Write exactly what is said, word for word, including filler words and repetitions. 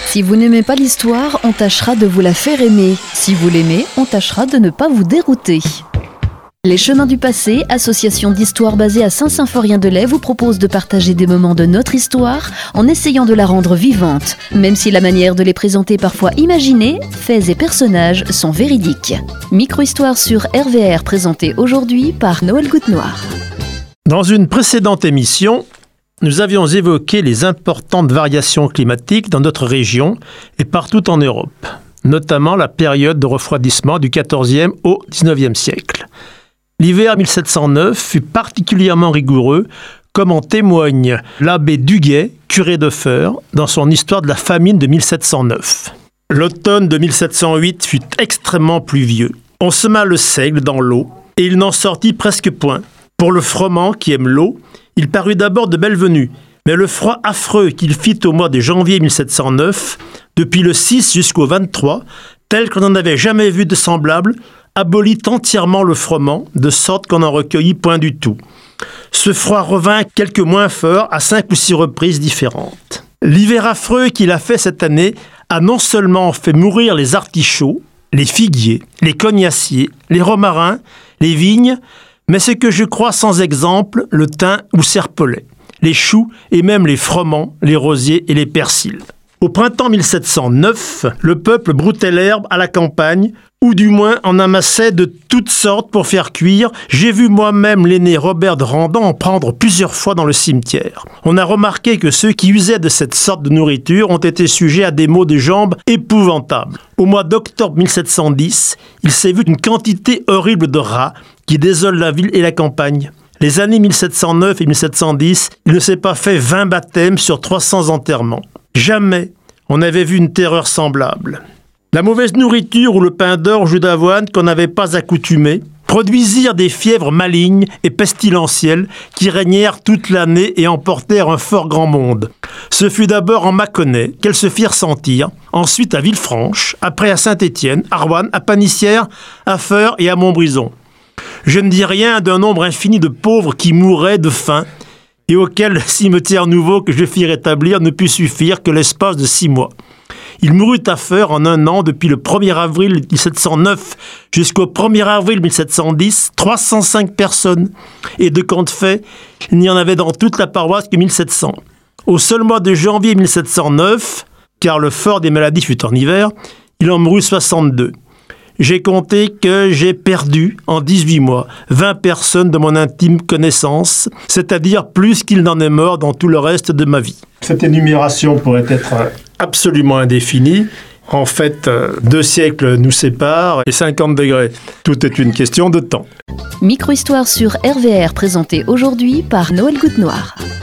Si vous n'aimez pas l'histoire, on tâchera de vous la faire aimer. Si vous l'aimez, on tâchera de ne pas vous dérouter. Les Chemins du Passé, association d'histoire basée à Saint-Symphorien-de-Lay, vous propose de partager des moments de notre histoire en essayant de la rendre vivante, même si la manière de les présenter est parfois imaginée, faits et personnages sont véridiques. Micro-histoire sur R V R présentée aujourd'hui par Noël Goutte-Noir. Dans une précédente émission, nous avions évoqué les importantes variations climatiques dans notre région et partout en Europe, notamment la période de refroidissement du quatorzième au dix-neuvième siècle. L'hiver mille sept cent neuf fut particulièrement rigoureux, comme en témoigne l'abbé Duguet, curé de Feurs, dans son histoire de la famine de mille sept cent neuf. L'automne de mille sept cent huit fut extrêmement pluvieux. On sema le seigle dans l'eau, et il n'en sortit presque point. Pour le froment qui aime l'eau, il parut d'abord de belle venue, mais le froid affreux qu'il fit au mois de janvier mille sept cent neuf, depuis le six jusqu'au vingt-trois, tel qu'on n'en avait jamais vu de semblable, abolit entièrement le froment, de sorte qu'on n'en recueillit point du tout. Ce froid revint quelques moins fort à cinq ou six reprises différentes. L'hiver affreux qu'il a fait cette année a non seulement fait mourir les artichauts, les figuiers, les cognaciers, les romarins, les vignes, mais ce que je crois sans exemple, le thym ou serpolet, les choux et même les froment, les rosiers et les persils. Au printemps mille sept cent neuf, le peuple broutait l'herbe à la campagne, ou du moins en amassait de toutes sortes pour faire cuire. J'ai vu moi-même l'aîné Robert de Randan en prendre plusieurs fois dans le cimetière. On a remarqué que ceux qui usaient de cette sorte de nourriture ont été sujets à des maux de jambes épouvantables. Au mois d'octobre mille sept cent dix, il s'est vu une quantité horrible de rats qui désolent la ville et la campagne. Les années mille sept cent neuf et mille sept cent dix, il ne s'est pas fait vingt baptêmes sur trois cents enterrements. Jamais on n'avait vu une terreur semblable. La mauvaise nourriture ou le pain d'orge ou d'avoine qu'on n'avait pas accoutumé produisirent des fièvres malignes et pestilentielles qui régnèrent toute l'année et emportèrent un fort grand monde. Ce fut d'abord en Mâconnais qu'elles se firent sentir, ensuite à Villefranche, après à Saint-Étienne, à Roanne, à Panissière, à Feurs et à Montbrison. Je ne dis rien d'un nombre infini de pauvres qui mouraient de faim et auquel le cimetière nouveau que je fis rétablir ne put suffire que l'espace de six mois. Il mourut à Feurs en un an, depuis le premier avril mille sept cent neuf jusqu'au premier avril mille sept cent dix, trois cent cinq personnes. Et de compte fait, il n'y en avait dans toute la paroisse que mille sept cents. Au seul mois de janvier mille sept cent neuf, car le fort des maladies fut en hiver, il en mourut soixante-deux. J'ai compté que j'ai perdu, en dix-huit mois, vingt personnes de mon intime connaissance, c'est-à-dire plus qu'il n'en est mort dans tout le reste de ma vie. Cette énumération pourrait être absolument indéfinie. En fait, deux siècles nous séparent et cinquante degrés. Tout est une question de temps. Micro-histoire sur R V R présentée aujourd'hui par Noël Goutte-Noir.